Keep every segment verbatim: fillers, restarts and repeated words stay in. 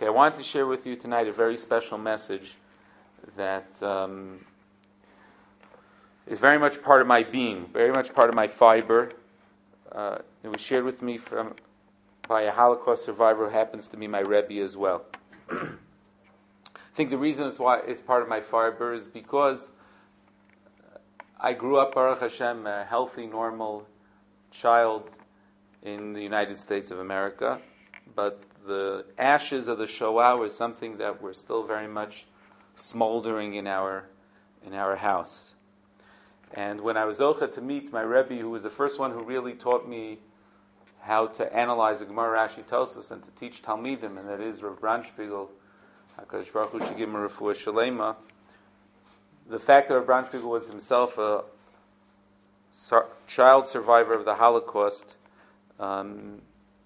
Okay, I wanted to share with you tonight a very special message that um, is very much part of my being, very much part of my fiber. Uh, it was shared with me from by a Holocaust survivor who happens to be my Rebbe as well. I think the reason is why it's part of my fiber is because I grew up, Baruch Hashem, a healthy, normal child in the United States of America, but the ashes of the Shoah were something that were still very much smoldering in our in our house. And when I was zocheh to meet my Rebbe, who was the first one who really taught me how to analyze the Gemara, Rashi, Tosfos, and to teach Talmidim, and that is Rav Branchspiegel, HaKadosh Baruch Hu should give him a refuah shalema. The fact that Rav Branchspiegel was himself a sur- child survivor of the Holocaust um,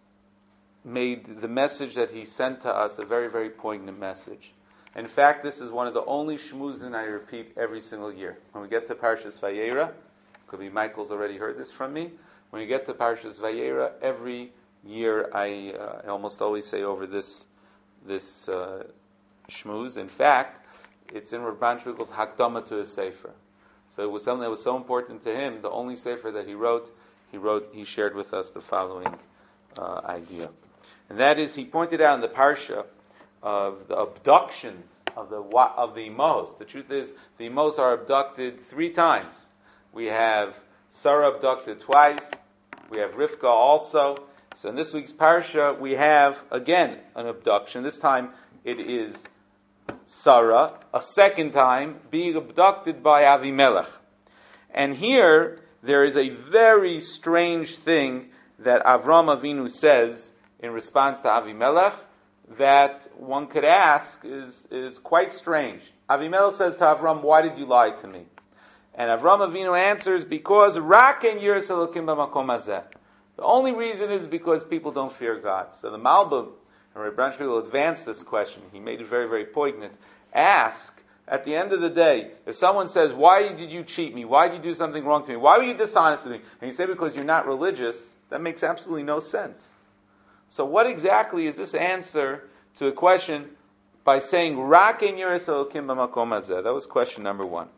made the message that he sent to us a very, very poignant message. In fact, this is one of the only shmuzin I repeat every single year. When we get to Parshas Vayera, could be Michael's already heard this from me. When we get to Parshas Vayera, every year I, uh, I almost always say over this this uh, shmuz. In fact, it's in Rav Branchspiegel's Hakdama to his sefer. So it was something that was so important to him. The only sefer that he wrote, he wrote, he shared with us the following uh, idea, and that is he pointed out in the parsha of the abductions of the of the Imos. The truth is, the Imos are abducted three times. We have Sarah abducted twice. We have Rivka also. So in this week's parsha, we have again an abduction. This time it is Sarah, a second time being abducted by Avimelech. And here there is a very strange thing that Avram Avinu says in response to Avimelech that one could ask is, is quite strange. Avimelech says to Avram, "Why did you lie to me?" And Avram Avinu answers, "Because Rak en yiras Elokim b'makom hazeh." The only reason is because people don't fear God. So the Malbim, and Rabbi Branchspiegel advanced this question. He made it very, very poignant. Ask, at the end of the day, if someone says, "Why did you cheat me? Why did you do something wrong to me? Why were you dishonest to me?" And you say, "Because you're not religious," that makes absolutely no sense. So what exactly is this answer to the question by saying, "Rak en yiras Elokim b'makom hazeh"? That was question number one.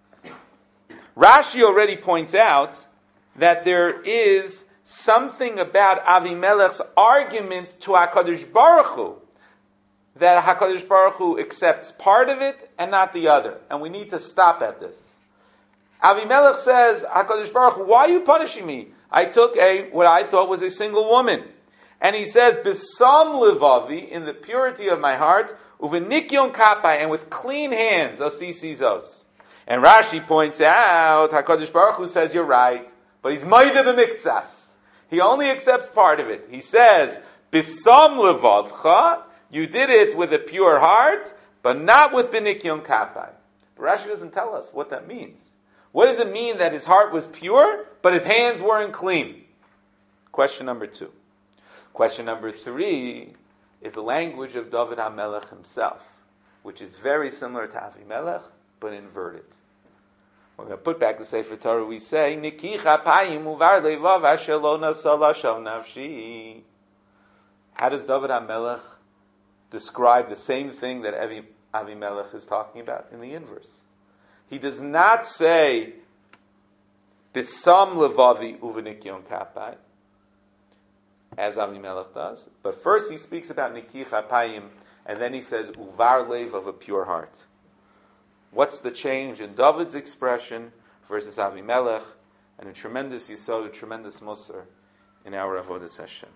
Rashi already points out that there is something about Avimelech's argument to HaKadosh Baruch Hu, that HaKadosh Baruch Hu accepts part of it and not the other. And we need to stop at this. Avimelech says, HaKadosh Baruch Hu, "Why are you punishing me? I took a what I thought was a single woman." And he says, "Besam levavi," in the purity of my heart, "uvenikyon kapai," and with clean hands, asisi zos. And Rashi points out, HaKadosh Baruch Hu says, "You're right," but he's moide b'miktsas. He only accepts part of it. He says, "Bisam levavcha," you did it with a pure heart, but not with benikyon kapai. But Rashi doesn't tell us what that means. What does it mean that his heart was pure, but his hands weren't clean? Question number two. Question number three is the language of David HaMelech himself, which is very similar to Avimelech, but inverted. We're going to put back the Sefer Torah. We say, "Nikicha payim uvar levav asher lo nasa lashon nafshi." How does David HaMelech describe the same thing that Avi, Avimelech is talking about in the inverse? He does not say, "Bisam levavi uvenikyon kapai," as Avimelech does, but first he speaks about Nikicha payim, and then he says, "Uvar lev," of a pure heart. What's the change in David's expression versus Avimelech, and a tremendous yisod, a tremendous musar in our avodas Hashem?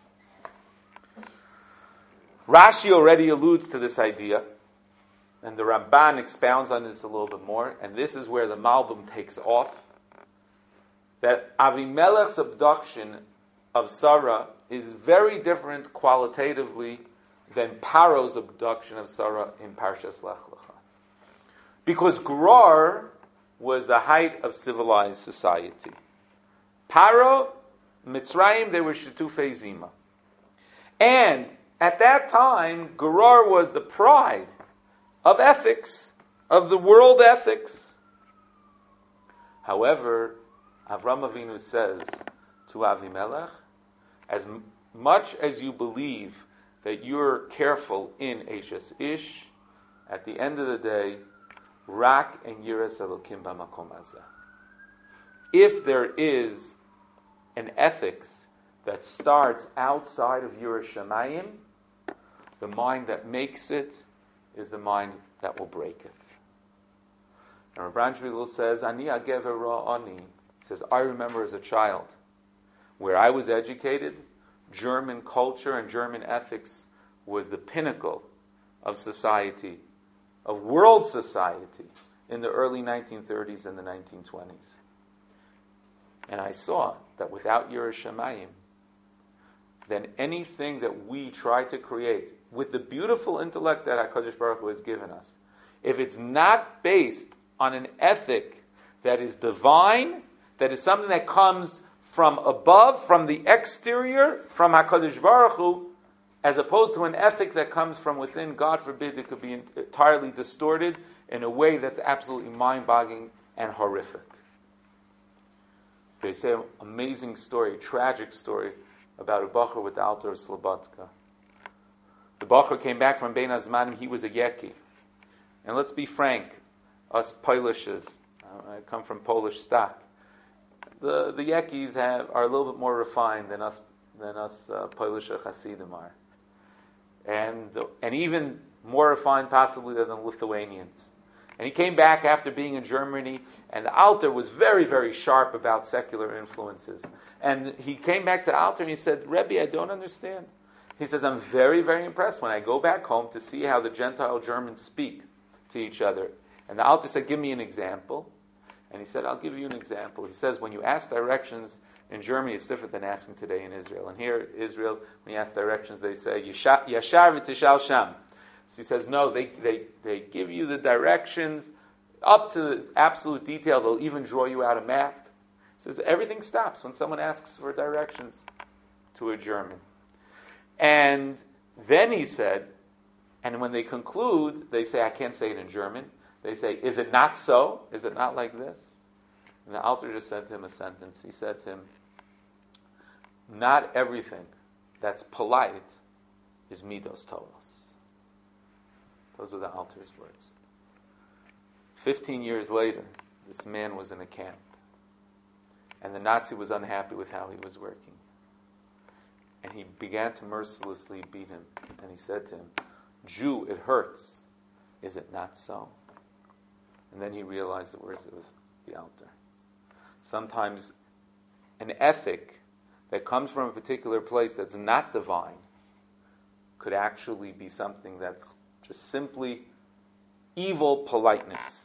Rashi already alludes to this idea, and the Ramban expounds on this a little bit more, and this is where the Malbim takes off, that Avimelech's abduction of Sarah is very different qualitatively than Paro's abduction of Sarah in Parshas Lech Lecha. Because Gerar was the height of civilized society. Paro, Mitzrayim, they were Shetufei Zima. And at that time, Gerar was the pride of ethics, of the world ethics. However, Avram Avinu says to Avimelech, as much as you believe that you're careful in Eishes Ish, at the end of the day, Rak and Yiras Elokim b'makom hazeh. If there is an ethics that starts outside of Yiras Shamayim, the mind that makes it is the mind that will break it. And Rabban Shmuel says, Ani agever ra'ani. He says, I remember as a child, where I was educated, German culture and German ethics was the pinnacle of society, of world society, in the early nineteen thirties and the nineteen twenties. And I saw that without Yiras Shamayim, then anything that we try to create, with the beautiful intellect that HaKadosh Baruch Hu has given us, if it's not based on an ethic that is divine, that is something that comes from above, from the exterior, from HaKadosh Baruch Hu, as opposed to an ethic that comes from within, God forbid it could be entirely distorted in a way that's absolutely mind-boggling and horrific. They say an amazing story, a tragic story, about a bacher with the Alter of Slobodka. The bacher came back from Bein Hazmanim, he was a Yeki. And let's be frank, us Polishes, uh, I come from Polish stock, the the Yekis have, are a little bit more refined than us than us uh, Polish Hasidim are. And, and even more refined possibly than the Lithuanians. And he came back after being in Germany, and the Alter was very, very sharp about secular influences. And he came back to Alter and he said, Rebbe, I don't understand. He says, I'm very, very impressed when I go back home to see how the Gentile Germans speak to each other. And the Alter said, give me an example. And he said, I'll give you an example. He says, when you ask directions in Germany, it's different than asking today in Israel. And here, Israel, when you ask directions, they say, Yashar v'tishal sham. So he says, no, they, they, they give you the directions up to the absolute detail. They'll even draw you out a map. He says, everything stops when someone asks for directions to a German. And then he said, and when they conclude, they say, I can't say it in German. They say, is it not so? Is it not like this? And the Alter just said to him a sentence. He said to him, not everything that's polite is midos tolos. Those were the Alter's words. Fifteen years later, this man was in a camp. And the Nazi was unhappy with how he was working. And he began to mercilessly beat him. And he said to him, Jew, it hurts. Is it not so? And then he realized the words of the Alter. Sometimes an ethic that comes from a particular place that's not divine could actually be something that's just simply evil politeness.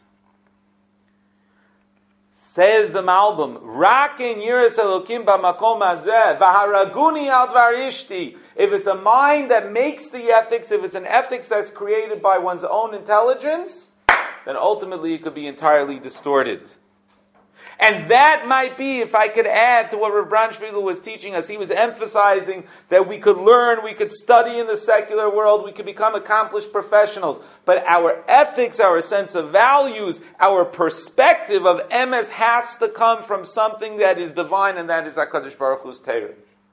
Says the Malbim, Rakin Yiras Elokim b'makom hazeh v'haraguni al dvar ishti. If it's a mind that makes the ethics, if it's an ethics that's created by one's own intelligence, then ultimately it could be entirely distorted. And that might be, if I could add to what Rav Branchvigel was teaching us, he was emphasizing that we could learn, we could study in the secular world, we could become accomplished professionals. But our ethics, our sense of values, our perspective of emes has to come from something that is divine, and that is HaKadosh Baruch Hu's Torah.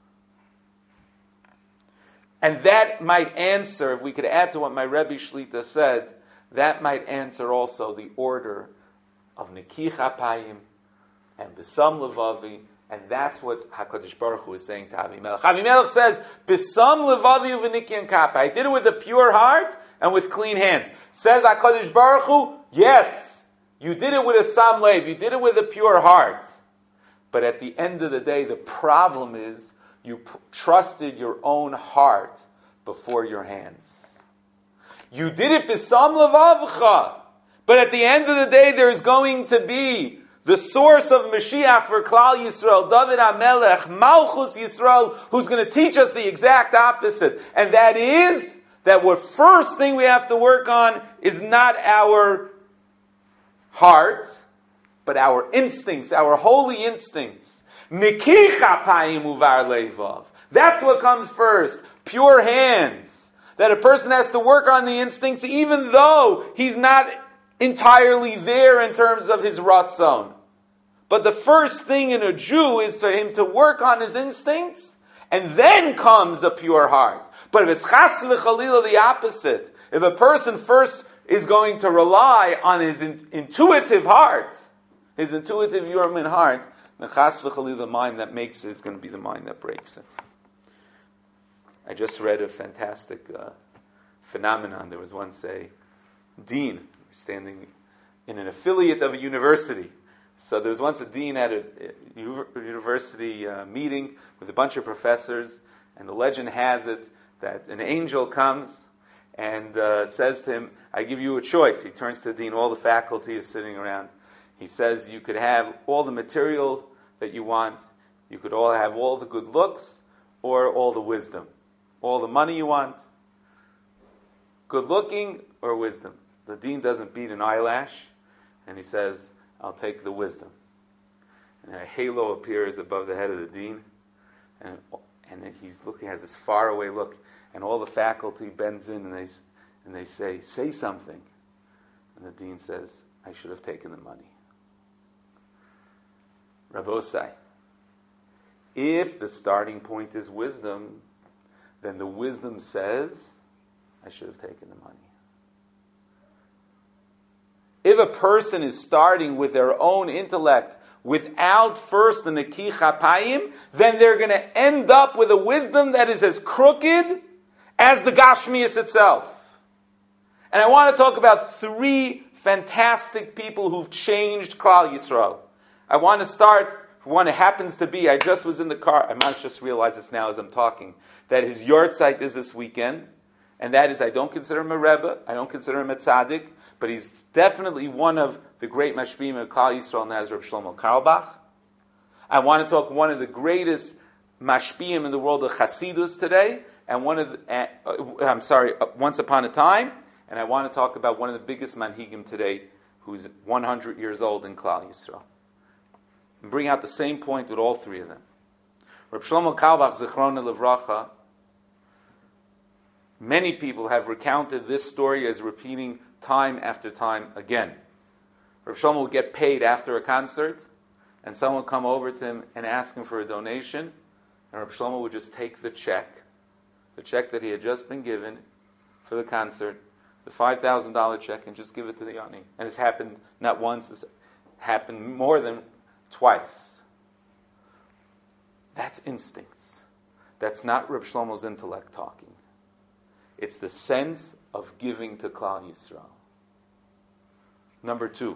And that might answer, if we could add to what my Rebbe Shlita said, that might answer also the order of Nikich Apayim, and B'sam Levavi, and that's what HaKadosh Baruch Hu is saying to Avimelech. Avimelech says, B'sam Levavi u'v'nikyan kappa. I did it with a pure heart and with clean hands. Says HaKadosh Baruch Hu, yes, you did it with a sam lev, you did it with a pure heart. But at the end of the day, the problem is, you p- trusted your own heart before your hands. You did it B'sam Levavcha, but at the end of the day, there's going to be the source of Mashiach for Klal Yisrael, David HaMelech, Malchus Yisrael, who's going to teach us the exact opposite. And that is, that the first thing we have to work on is not our heart, but our instincts, our holy instincts. Nikich apayim uvar levav. That's what comes first. Pure hands. That a person has to work on the instincts even though he's not entirely there in terms of his ratzon. But the first thing in a Jew is for him to work on his instincts, and then comes a pure heart. But if it's chas v'chalila, the opposite, if a person first is going to rely on his in, intuitive heart, his intuitive human heart, the chas v'chalila, the mind that makes it, is going to be the mind that breaks it. I just read a fantastic uh, phenomenon. There was once a dean standing in an affiliate of a university. So there was once a dean at a, a university uh, meeting with a bunch of professors, and the legend has it that an angel comes and uh, says to him, I give you a choice. He turns to the dean, all the faculty is sitting around. He says, you could have all the material that you want, you could all have all the good looks, or all the wisdom. All the money you want, good looking or wisdom. The dean doesn't beat an eyelash, and he says, I'll take the wisdom. And a halo appears above the head of the dean, and, and he's looking, has this faraway look, and all the faculty bends in and they, and they say, say something. And the dean says, I should have taken the money. Rabbosai, if the starting point is wisdom, then the wisdom says, I should have taken the money. If a person is starting with their own intellect without first the Neki Chapayim, then they're going to end up with a wisdom that is as crooked as the Gashmias itself. And I want to talk about three fantastic people who've changed Klal Yisrael. I want to start for one who happens to be, I just was in the car, I must just realize this now as I'm talking, that his yahrzeit is this weekend, and that is, I don't consider him a Rebbe, I don't consider him a tzaddik, but he's definitely one of the great mashpiyim of Klal Yisrael, Naz Reb Shlomo Carlebach. I want to talk one of the greatest mashpiyim in the world of Chasidus today, and one of the, uh, I'm sorry, uh, once upon a time, and I want to talk about one of the biggest manhigim today, who's one hundred years old in Klal Yisrael. And bring out the same point with all three of them. Reb Shlomo Carlebach, Zichrona Livracha, many people have recounted this story as repeating time after time again. Reb Shlomo would get paid after a concert, and someone would come over to him and ask him for a donation, and Reb Shlomo would just take the check, the check that he had just been given for the concert, the five thousand dollars check, and just give it to the Ani. And it's happened not once, it's happened more than twice. That's instincts. That's not Reb Shlomo's intellect talking. It's the sense of giving to Klal Yisrael. Number two,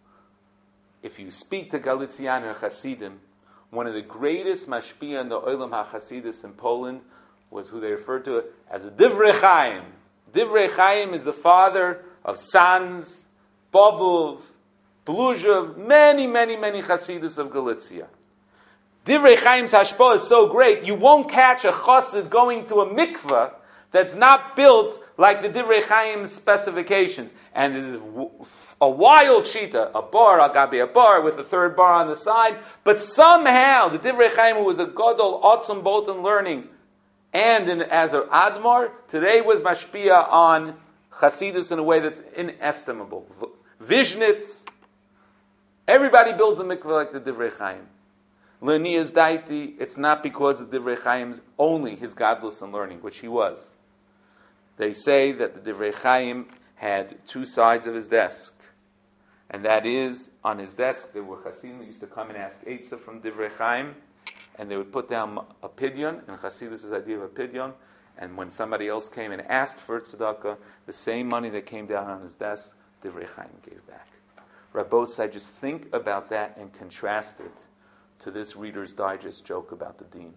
if you speak to Galitzian or Hasidim, one of the greatest mashpia in the Olam HaChasidus in Poland was who they referred to as a Divrei Chaim. Divrei Chaim is the father of Sanz, Bobov, Bluzhev, many, many, many Chasidus of Galicia. Divrei Chaim's hashpah is so great, you won't catch a chassid going to a mikveh that's not built like the Divrei Chaim's specifications. And it is a wild shita, a bar, agabe a bar, with a third bar on the side. But somehow, the Divrei Chaim, who was a gadol, otzim, both in learning and in, as an admar, today was mashpia on Chasidus in a way that's inestimable. Vishnitz, everybody builds the mikveh like the Divrei Chaim. L'niyas daiti, it's not because of Divrei Chaim's only his godless and learning, which he was. They say that the Divrei Chaim had two sides of his desk. And that is, on his desk, there were Hasidim that used to come and ask Eitzah from Divrei Chaim, and they would put down a pidyon, and Hasidus' idea of a pidyon, and when somebody else came and asked for tzedakah, the same money that came down on his desk, Divrei Chaim gave back. Rabbosai, just think about that and contrast it to this Reader's Digest joke about the Dean.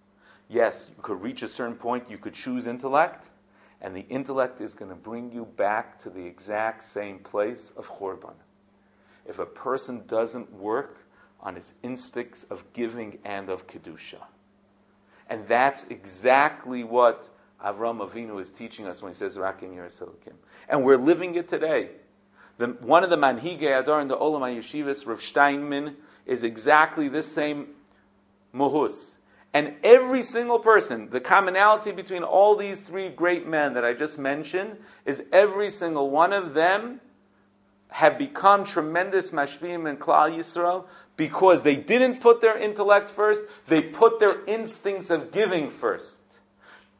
Yes, you could reach a certain point, you could choose intellect, and the intellect is going to bring you back to the exact same place of Churban. If a person doesn't work on his instincts of giving and of Kedusha. And that's exactly what Avram Avinu is teaching us when he says, Rakim Yerusalakim. And we're living it today. The, one of the Manhigei Adar in the Olam HaYeshivas, Rav Steinman, is exactly this same muhus. And every single person, the commonality between all these three great men that I just mentioned, is every single one of them have become tremendous mashpiyim in Klal Yisrael because they didn't put their intellect first, they put their instincts of giving first.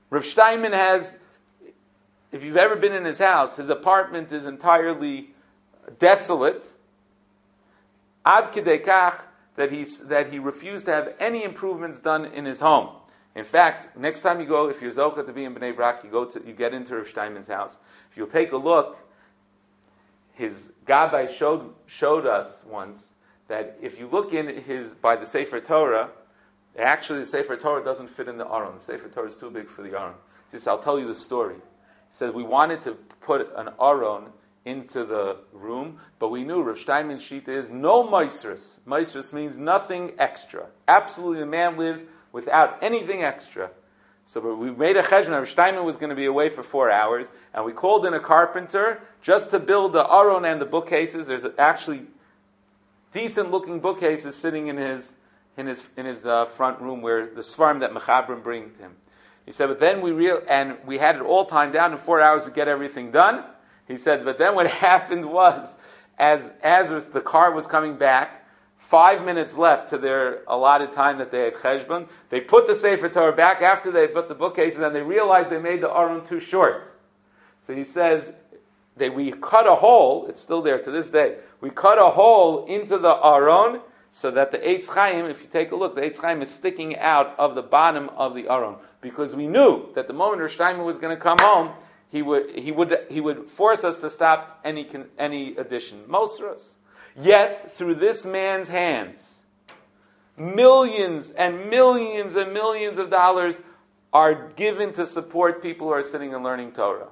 Rav Steinman has, if you've ever been in his house, his apartment is entirely desolate. Ad kedei kach, that he, that he refused to have any improvements done in his home. In fact, next time you go, if you're zocha to be in Bnei Brak, you go to, you get into Rav Steinman's house. If you'll take a look, his Gabbai showed showed us once that if you look in his by the Sefer Torah, actually the Sefer Torah doesn't fit in the Aron. The Sefer Torah is too big for the Aron. He says, I'll tell you the story. He says, we wanted to put an Aron into the room, but we knew Rav Steinman's shita is no maisrus. Maisrus means nothing extra. Absolutely, the man lives without anything extra. So we made a cheshbon. Rav Steinman was going to be away for four hours, and we called in a carpenter just to build the aron and the bookcases. There's actually decent-looking bookcases sitting in his in his in his uh, front room where the svarim that Mechabrim bring to him. He said, but then we real and we had it all timed down in four hours to get everything done. He said, but then what happened was, as as was, the car was coming back. Five minutes left to their allotted time that they had cheshbon. They put the Sefer Torah back after they put the bookcases, and they realized they made the aron too short. So he says, they, we cut a hole, it's still there to this day, we cut a hole into the aron so that the Eitz Chaim, if you take a look, the Eitz Chaim is sticking out of the bottom of the aron. Because we knew that the moment Rosh Hashanah was going to come home, he would he would he would force us to stop any any addition. Mosras. Yet, through this man's hands, millions and millions and millions of dollars are given to support people who are sitting and learning Torah.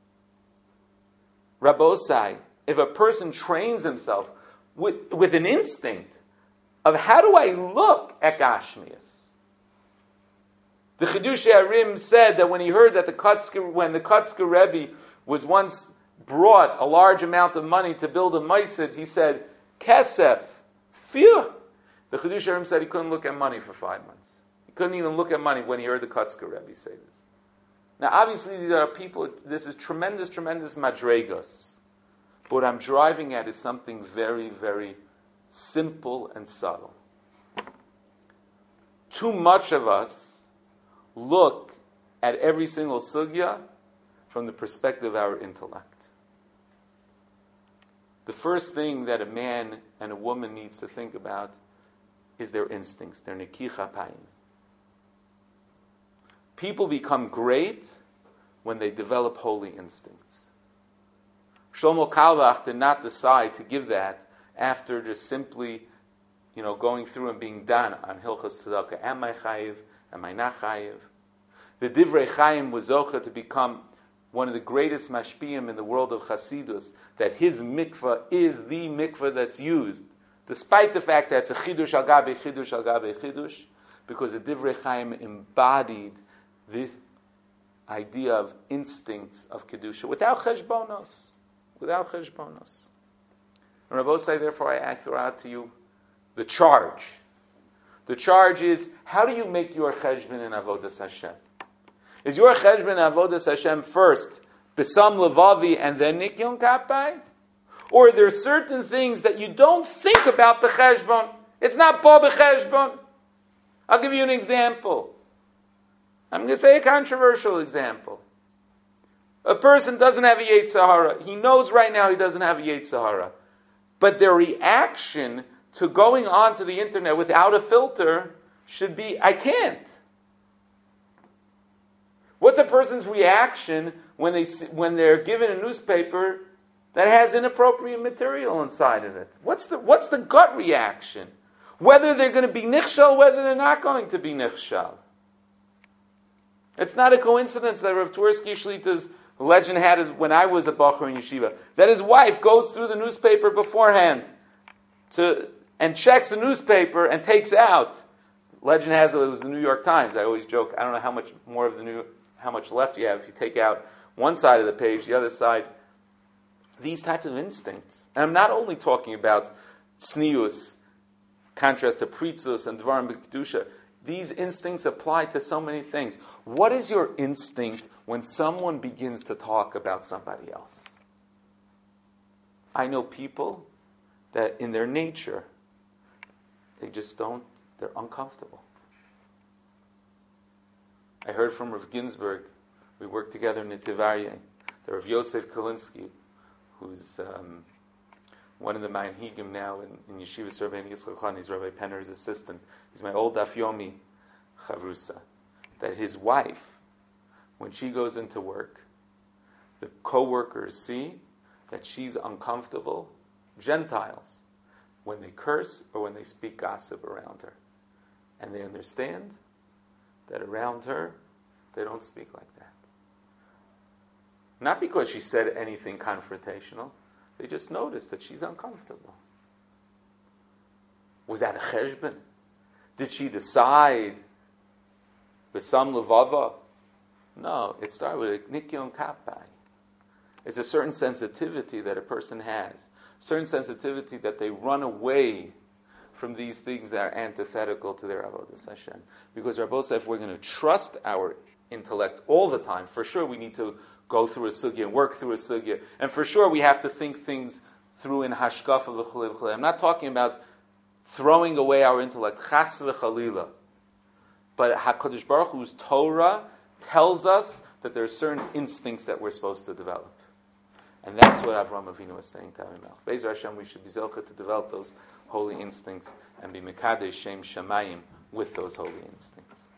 Rabbosai, if a person trains himself with, with an instinct of how do I look at Gashmias? The Chidushei Harim said that when he heard that the Kotzker, when the Kotzker Rebbe was once brought a large amount of money to build a maisid, he said, Kesef, phew. The Chidushei Harim said he couldn't look at money for five months. He couldn't even look at money when he heard the Kotzker Rebbe say this. Now, obviously, there are people, this is tremendous, tremendous madregos. But what I'm driving at is something very, very simple and subtle. Too much of us look at every single sugya from the perspective of our intellect. The first thing that a man and a woman needs to think about is their instincts, their nekicha payim. People become great when they develop holy instincts. Shlomo Carlebach did not decide to give that after just simply, you know, going through and being done on Hilchos Tzedakah. Am I chayiv? Am I not chayiv? The Divrei Chaim was zocha to become one of the greatest mashpiyim in the world of Chasidus, that his mikvah is the mikvah that's used, despite the fact that it's a chidush al gabe chidush al gabe chidush, because the Divrei Chaim embodied this idea of instincts of kedusha without cheshbonos, without cheshbonos. And Rabbosai, therefore, I throw out to you the charge. The charge is, how do you make your cheshbon in avodas Hashem? Is your cheshbon avodas Hashem first, besam levavi, and then nikyon kapai? Or are there certain things that you don't think about b'cheshbon? It's not ba b'cheshbon. I'll give you an example. I'm going to say a controversial example. A person doesn't have a Yetzer Hara. He knows right now he doesn't have a Yetzer Hara. But their reaction to going onto the internet without a filter should be, I can't. What's a person's reaction when they when they're given a newspaper that has inappropriate material inside of it? What's the what's the gut reaction? Whether they're going to be nichshal, whether they're not going to be nichshal. It's not a coincidence that Rav Twersky Shlita's legend had is when I was a Bachur in Yeshiva, that his wife goes through the newspaper beforehand to and checks the newspaper and takes out. Legend has it, it was the New York Times. I always joke, I don't know how much more of the new how much left you have if you take out one side of the page, the other side. These types of instincts. And I'm not only talking about tznius, contrast to pritzus and dvarim b'kedusha. These instincts apply to so many things. What is your instinct when someone begins to talk about somebody else? I know people that in their nature, they just don't, they're uncomfortable. I heard from Rav Ginsburg. We worked together in Nittiv Aryeh. The Rav Yosef Kalinsky, who's um, one of the Manhigim now in, in Yeshiva Rabbeinu Yitzchak Khan. He's Rabbi Penner's assistant. He's my old Daf Yomi Chavrusa. That his wife, when she goes into work, the co-workers see that she's uncomfortable, Gentiles, when they curse or when they speak gossip around her. And they understand that around her, they don't speak like that. Not because she said anything confrontational. They just noticed that she's uncomfortable. Was that a cheshbon? Did she decide b'sam levava? No, it started with a nikyon kapai. It's a certain sensitivity that a person has. Certain sensitivity that they run away from these things that are antithetical to their avodas Hashem. Because Rabbi said, if we're going to trust our intellect all the time, for sure we need to go through a sugya and work through a sugya. And for sure we have to think things through in hashkafa v'chulei v'chulei. I'm not talking about throwing away our intellect, chas v'chalila. But HaKadosh Baruch Hu's Torah tells us that there are certain instincts that we're supposed to develop. And that's what Avraham Avinu was saying to Avimelech. Be'ezer Hashem, we should be zelcha to develop those holy instincts and be mekadesh shem shamayim with those holy instincts.